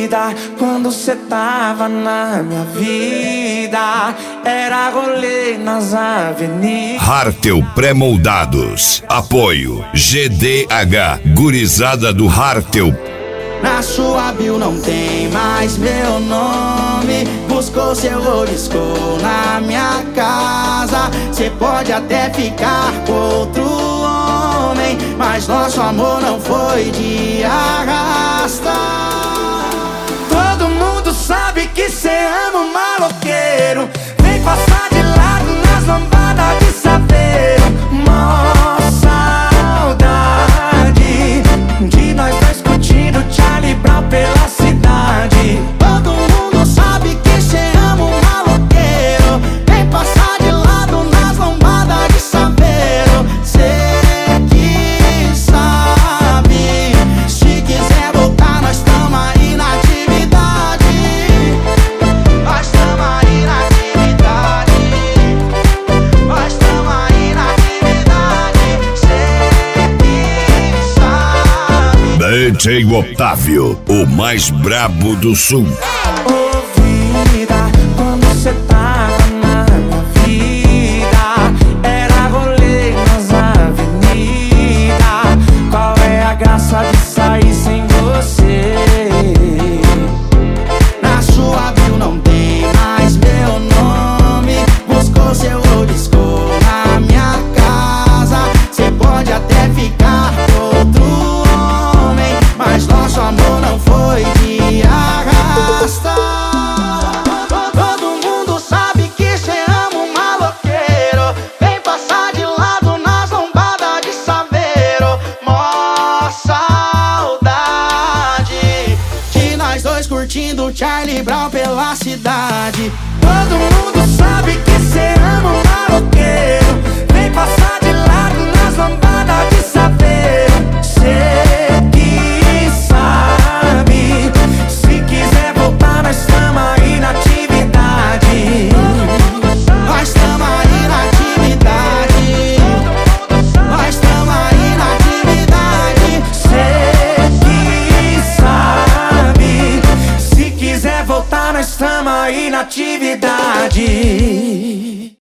vida, quando cê tava na minha vida, era rolê nas avenidas. Hartel Pré-moldados. Apoio GDH, gurizada do Hartel. Na sua bio não tem mais meu nome. Buscou seu riscou na minha casa. Cê pode até ficar com outro homem, mas nosso amor não foi de arrasta. Todo mundo sabe que cê ama um maloqueiro. Vem passar de lado nas lambadas de saveiro. Mó saudade de nós dois curtindo Charlie Brown pela cidade. Todo mundo sabe que cê ama um maloqueiro. Vem passar de lado nas lambadas de saveiro. Cê que sabe, se quiser voltar nós tamo aí na atividade. Nós tamo aí na atividade. Nós tamo aí na atividade. Cê que sabe. DJ Otávio, o mais brabo do sul. Ô vida, quando cê tava na minha vida, era rolê nas avenidas. Qual é a graça de sair sem você? Na sua bio não tem mais meu nome. Buscou seu riscou na minha casa. Cê pode até ficar com outro homem, mas nosso amor não foi de arrasta. Todo mundo sabe que cê ama um maloqueiro. Vem passar de lado nas lombadas de saveiro. Mó saudade de nós dois curtindo Charlie Brown pela cidade. Todo mundo sabe que cê ama um maloqueiro. Vem passar de lado nas lombadas de saveiro. Cê que sabe, se quiser voltar nós tamo aí na atividade. Nós tamo aí na atividade. Nós tamo aí na atividade. Cê que sabe, se quiser voltar nós tamo aí na atividade.